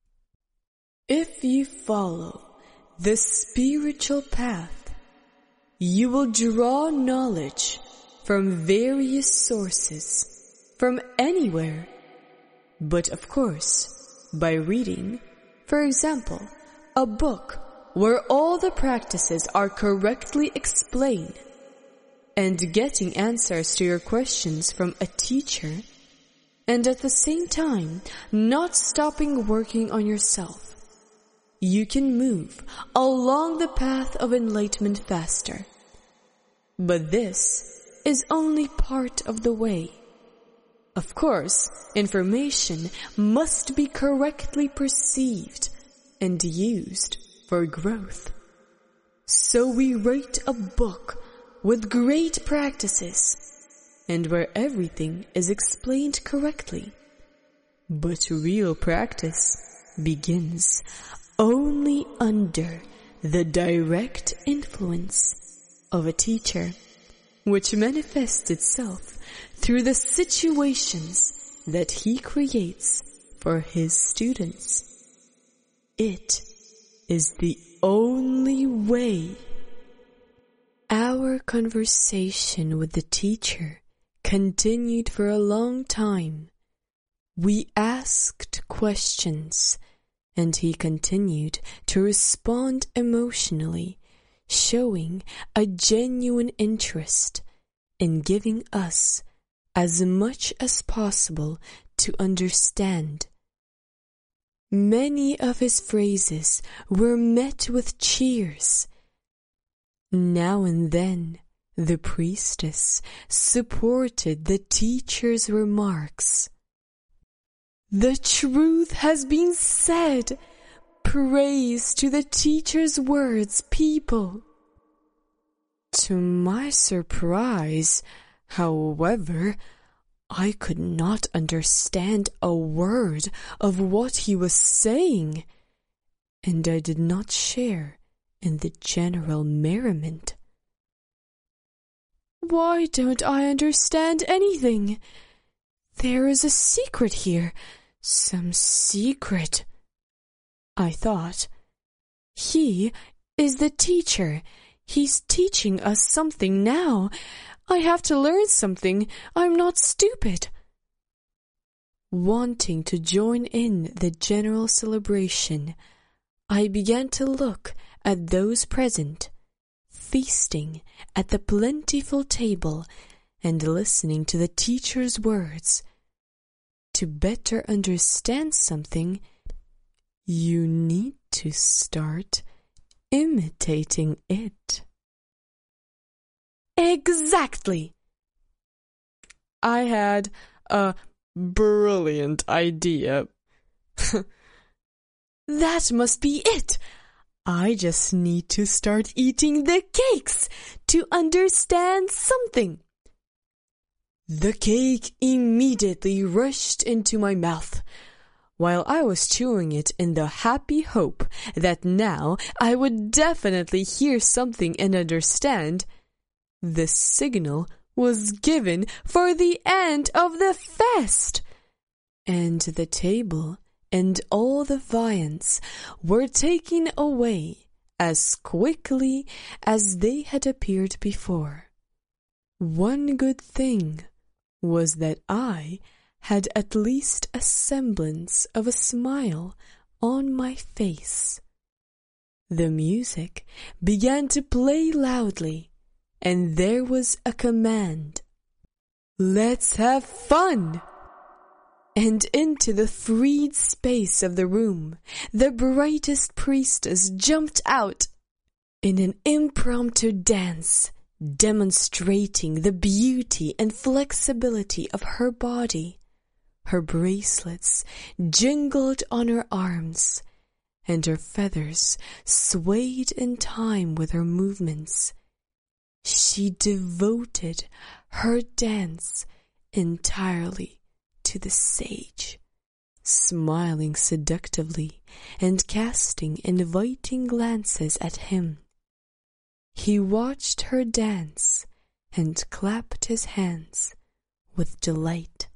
If you follow the spiritual path, you will draw knowledge from various sources, from anywhere. But of course, by reading, for example, a book where all the practices are correctly explained, and getting answers to your questions from a teacher, and at the same time not stopping working on yourself, you can move along the path of enlightenment faster. But this is only part of the way. Of course, information must be correctly perceived and used for growth. So we write a book with great practices and where everything is explained correctly. But real practice begins only under the direct influence of a teacher, which manifests itself through the situations that he creates for his students. It is the only way. Our conversation with the teacher continued for a long time. We asked questions, and he continued to respond emotionally, showing a genuine interest in giving us as much as possible to understand. Many of his phrases were met with cheers. Now and then, the priestess supported the teacher's remarks. "The truth has been said. Praise to the teacher's words, people." To my surprise, however, I could not understand a word of what he was saying, and I did not share in the general merriment. "Why don't I understand anything? There is a secret here, some secret," I thought. "He is the teacher. He's teaching us something now. I have to learn something. I'm not stupid." Wanting to join in the general celebration, I began to look at those present, feasting at the plentiful table and listening to the teacher's words. To better understand something, you need to start imitating it. Exactly! I had a brilliant idea. That must be it! I just need to start eating the cakes to understand something. The cake immediately rushed into my mouth, while I was chewing it in the happy hope that now I would definitely hear something and understand. The signal was given for the end of the feast, and the table and all the viands were taken away as quickly as they had appeared before. One good thing was that I had at least a semblance of a smile on my face. The music began to play loudly, and there was a command, "Let's have fun!" And into the freed space of the room, the brightest priestess jumped out in an impromptu dance, demonstrating the beauty and flexibility of her body. Her bracelets jingled on her arms, and her feathers swayed in time with her movements. She devoted her dance entirely to the sage, smiling seductively and casting inviting glances at him. He watched her dance and clapped his hands with delight.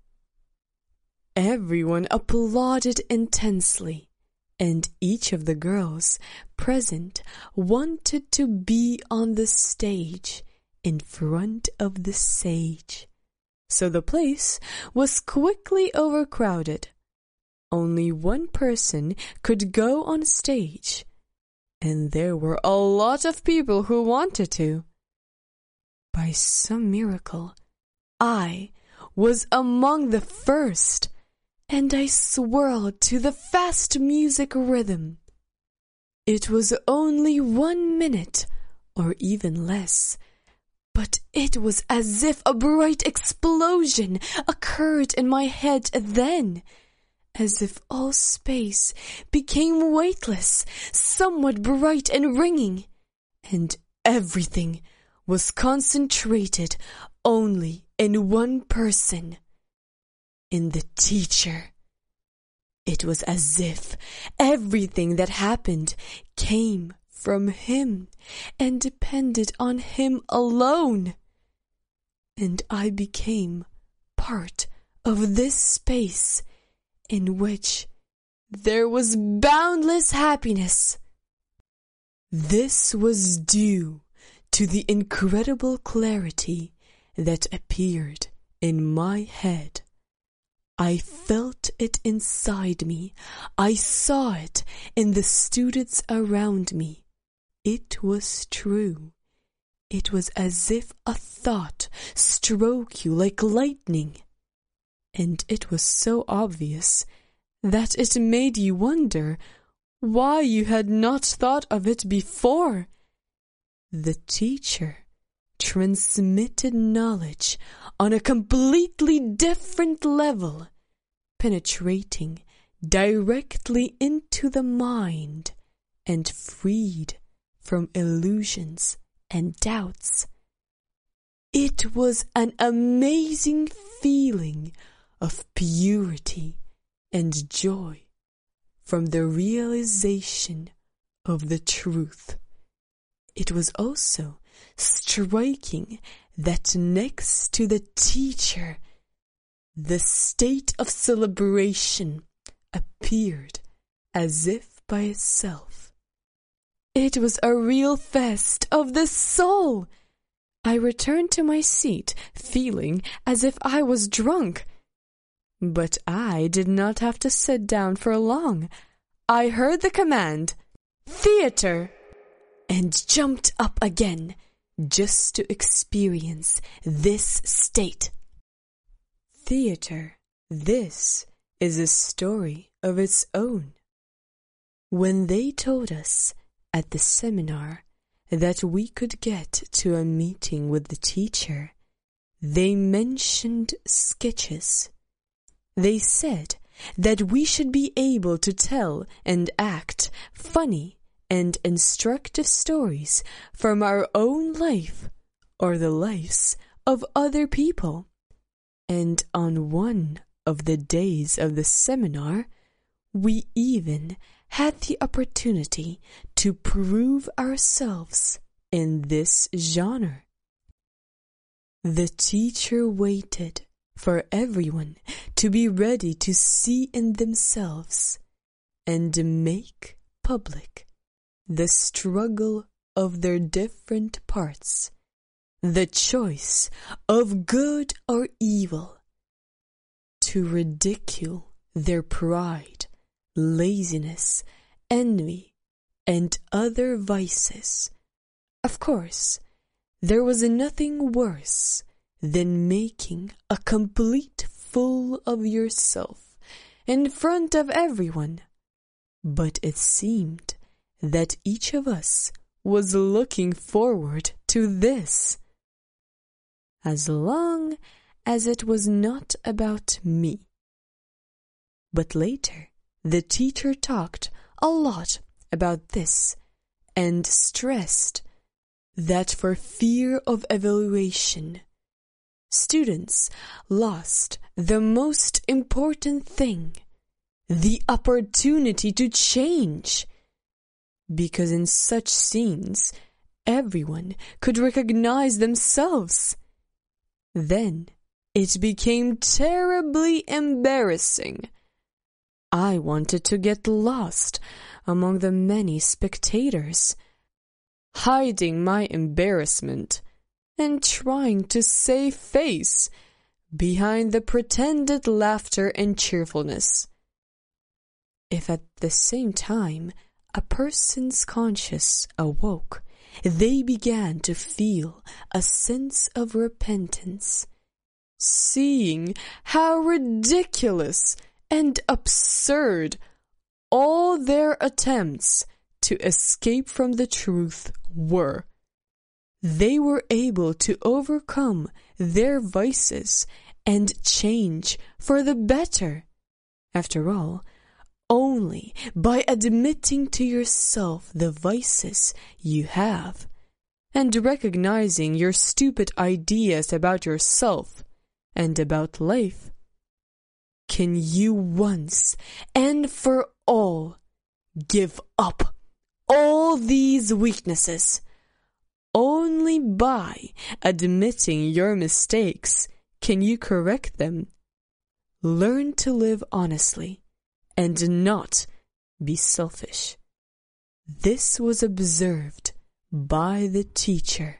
Everyone applauded intensely, and each of the girls present wanted to be on the stage in front of the sage. So the place was quickly overcrowded. Only one person could go on stage, and there were a lot of people who wanted to. By some miracle, I was among the first, and I swirled to the fast music rhythm. It was only one minute, or even less, but it was as if a bright explosion occurred in my head then, as if all space became weightless, somewhat bright and ringing, and everything was concentrated only in one person, in the teacher. It was as if everything that happened came from him and depended on him alone. And I became part of this space in which there was boundless happiness. This was due to the incredible clarity that appeared in my head. I felt it inside me. I saw it in the students around me. It was true. It was as if a thought struck you like lightning. And it was so obvious that it made you wonder why you had not thought of it before. The teacher transmitted knowledge on a completely different level, penetrating directly into the mind and freed from illusions and doubts. It was an amazing feeling of purity and joy from the realization of the truth. It was also striking that next to the teacher, the state of celebration appeared as if by itself. It was a real fest of the soul. I returned to my seat, feeling as if I was drunk. But I did not have to sit down for long. I heard the command, "Theater," and jumped up again, just to experience this state. Theater, this is a story of its own. When they told us at the seminar that we could get to a meeting with the teacher, they mentioned sketches. They said that we should be able to tell and act funny and instructive stories from our own life or the lives of other people. And on one of the days of the seminar, we even had the opportunity to prove ourselves in this genre. The teacher waited for everyone to be ready to see in themselves and make public the struggle of their different parts, the choice of good or evil, to ridicule their pride, laziness, envy, and other vices. Of course, there was nothing worse than making a complete fool of yourself in front of everyone. But it seemed that each of us was looking forward to this, as long as it was not about me. But later, the teacher talked a lot about this and stressed that for fear of evaluation, students lost the most important thing, the opportunity to change. Because in such scenes, everyone could recognize themselves. Then it became terribly embarrassing. I wanted to get lost among the many spectators, hiding my embarrassment and trying to save face behind the pretended laughter and cheerfulness. If at the same time a person's conscience awoke, they began to feel a sense of repentance, seeing how ridiculous and absurd all their attempts to escape from the truth were. They were able to overcome their vices and change for the better. After all, only by admitting to yourself the vices you have and recognizing your stupid ideas about yourself and about life can you once and for all give up all these weaknesses. Only by admitting your mistakes can you correct them. Learn to live honestly and not be selfish. This was observed by the teacher.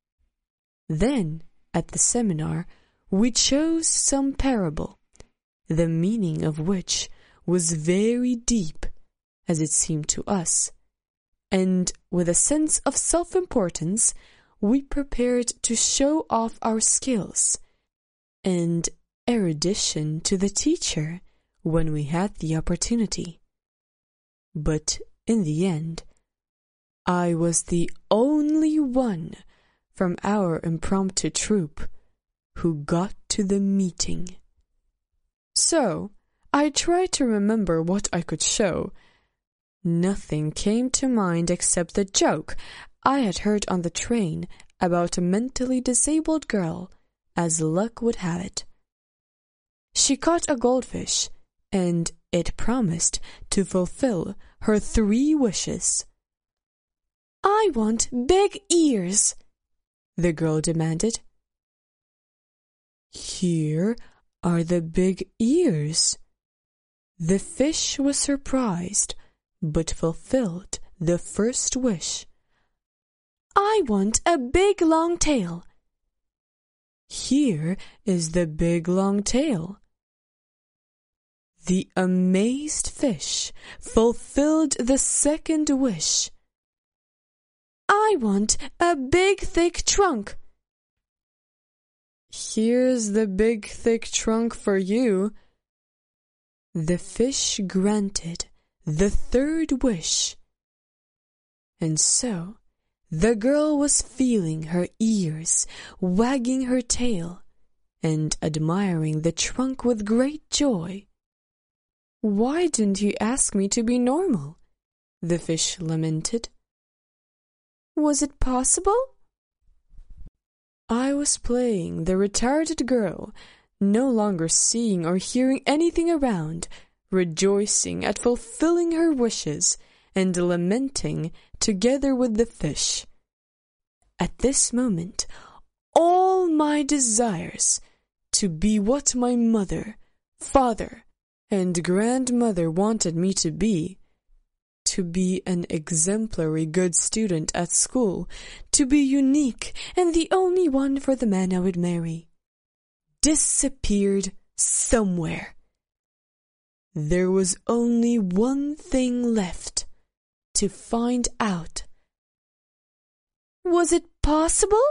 Then, at the seminar, we chose some parable, the meaning of which was very deep, as it seemed to us, and with a sense of self-importance, we prepared to show off our skills and erudition to the teacher when we had the opportunity. But in the end, I was the only one from our impromptu troupe who got to the meeting. So I tried to remember what I could show. Nothing came to mind except the joke I had heard on the train about a mentally disabled girl, as luck would have it. She caught a goldfish, and it promised to fulfill her three wishes. "I want big ears," the girl demanded. "Here are the big ears." The fish was surprised, but fulfilled the first wish. "I want a big long tail." "Here is the big long tail." The amazed fish fulfilled the second wish. "I want a big thick trunk." "Here's the big thick trunk for you." The fish granted the third wish. And so the girl was feeling her ears, wagging her tail, and admiring the trunk with great joy. "Why didn't you ask me to be normal?" the fish lamented. "Was it possible?" I was playing the retarded girl no longer seeing or hearing anything around, rejoicing at fulfilling her wishes and lamenting together with the fish. At this moment, all my desires to be what my mother, father, and grandmother wanted me to be, to be an exemplary good student at school, to be unique and the only one for the man I would marry, disappeared somewhere. There was only one thing left to find out. Was it possible?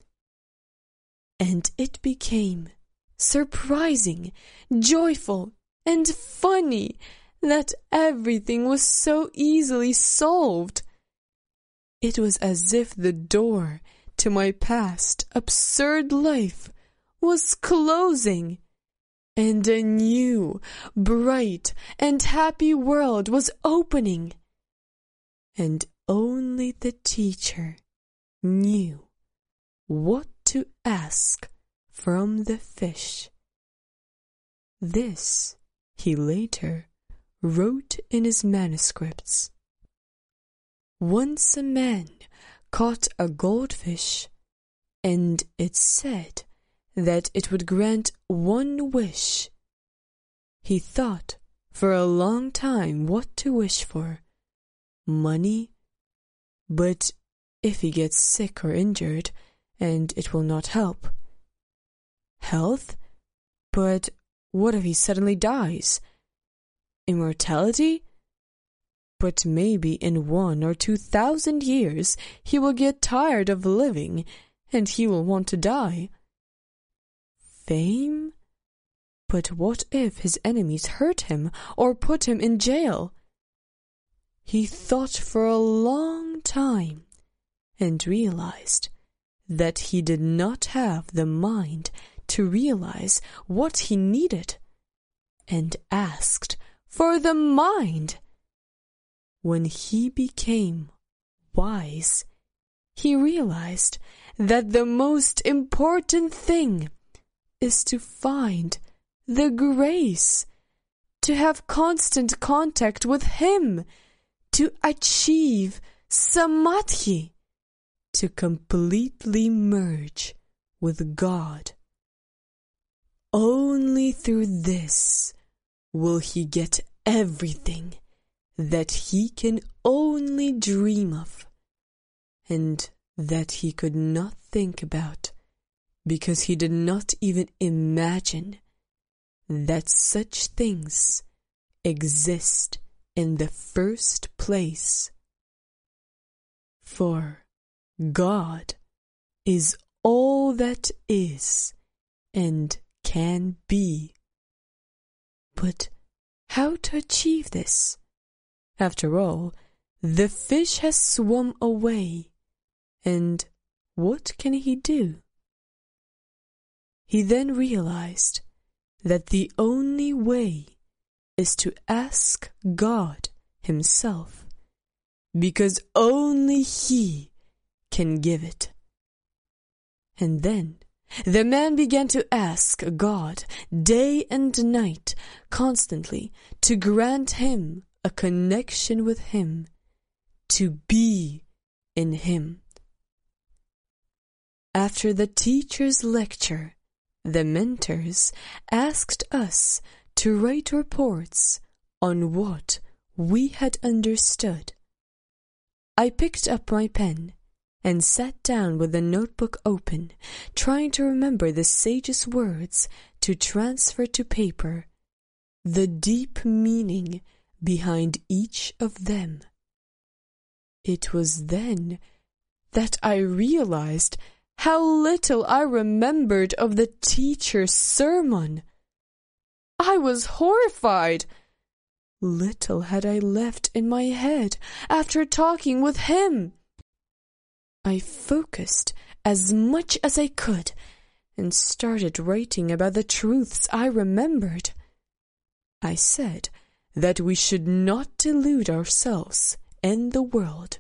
And it became surprising, joyful, and funny that everything was so easily solved. It was as if the door to my past absurd life was closing, and a new, bright, and happy world was opening. And only the teacher knew what to ask from the fish. This he later wrote in his manuscripts. Once a man caught a goldfish, and it said that it would grant one wish. He thought for a long time what to wish for. Money? But if he gets sick or injured, and it will not help. Health? But what if he suddenly dies? Immortality? But maybe in one or two thousand years he will get tired of living, and he will want to die. Fame? But what if his enemies hurt him or put him in jail? He thought for a long time and realized that he did not have the mind to realize what he needed, and asked for the mind. When he became wise, he realized that the most important thing is to find the grace, to have constant contact with him, to achieve samadhi, to completely merge with God. Only through this will he get everything that he can only dream of, and that he could not think about, because he did not even imagine that such things exist in the first place. For God is all that is and can be. But how to achieve this? After all, the fish has swum away, and what can he do? He then realized that the only way is to ask God himself, because only he can give it. And then the man began to ask God day and night, constantly, to grant him a connection with him, to be in him. After the teacher's lecture, the mentors asked us to write reports on what we had understood. I picked up my pen and sat down with the notebook open, trying to remember the sage's words to transfer to paper, the deep meaning behind each of them. It was then that I realized how little I remembered of the teacher's sermon. I was horrified. Little had I left in my head after talking with him. I focused as much as I could and started writing about the truths I remembered. I said that we should not delude ourselves and the world.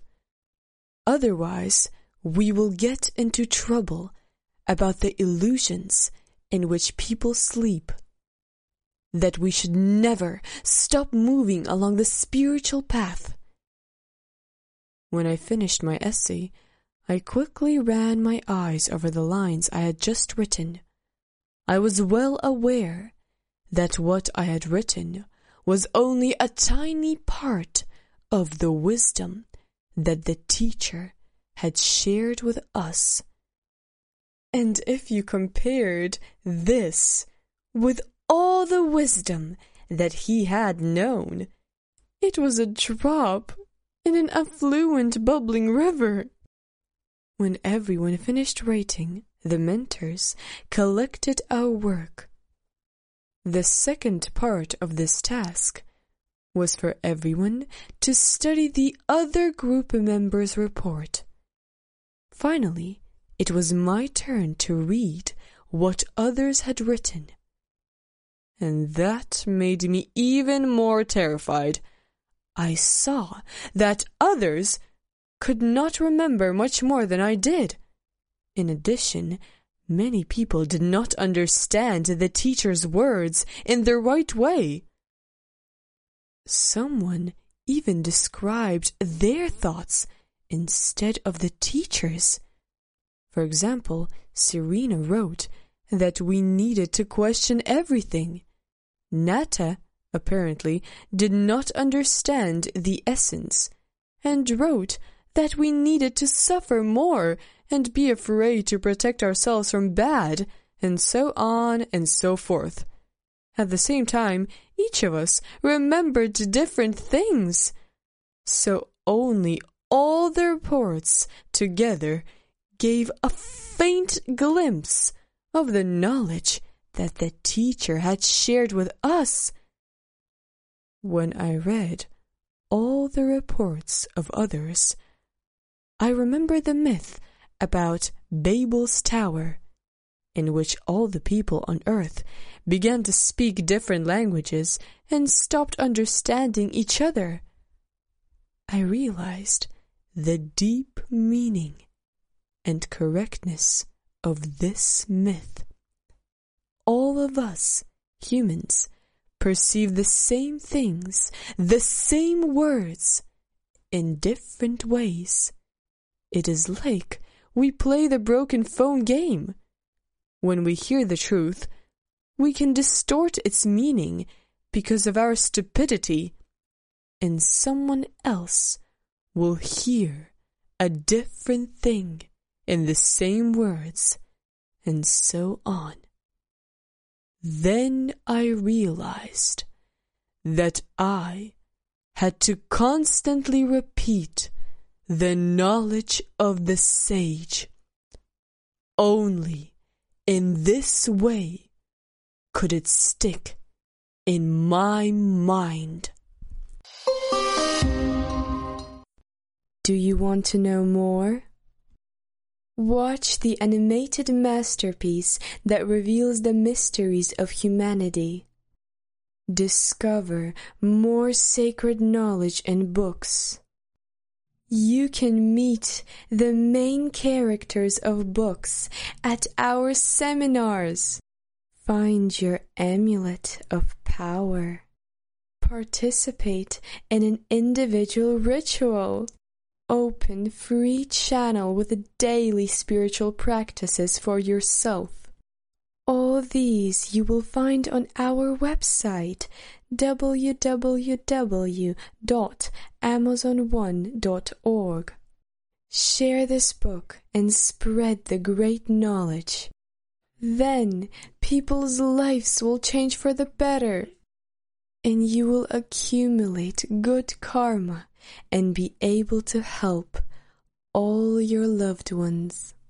Otherwise, we will get into trouble about the illusions in which people sleep, that we should never stop moving along the spiritual path. When I finished my essay, I quickly ran my eyes over the lines I had just written. I was well aware that what I had written was only a tiny part of the wisdom that the teacher had shared with us. And if you compared this with all the wisdom that he had known, it was a drop in an affluent, bubbling river. When everyone finished writing, the mentors collected our work. The second part of this task was for everyone to study the other group members' report. Finally, it was my turn to read what others had written. And that made me even more terrified. I saw that others could not remember much more than I did. In addition, many people did not understand the teacher's words in the right way. Someone even described their thoughts instead of the teacher's. For example, Serena wrote that we needed to question everything. Nata, apparently, did not understand the essence, and wrote that we needed to suffer more and be afraid to protect ourselves from bad, and so on and so forth. At the same time, each of us remembered different things. So only all the reports together gave a faint glimpse of the knowledge that the teacher had shared with us. When I read all the reports of others, I remember the myth about Babel's Tower, in which all the people on earth began to speak different languages and stopped understanding each other. I realized the deep meaning and correctness of this myth. All of us, humans, perceive the same things, the same words, in different ways. It is like we play the broken phone game. When we hear the truth, we can distort its meaning because of our stupidity, and someone else will hear a different thing in the same words, and so on. Then I realized that I had to constantly repeat the knowledge of the sage. Only in this way could it stick in my mind. Do you want to know more? Watch the animated masterpiece that reveals the mysteries of humanity. Discover more sacred knowledge in books. You can meet the main characters of books at our seminars. Find your amulet of power. Participate in an individual ritual. Open free channel with daily spiritual practices for yourself. All these you will find on our website w w w dot amazon one dot org. Share this book and spread the great knowledge. Then people's lives will change for the better, and you will accumulate good karma and be able to help all your loved ones.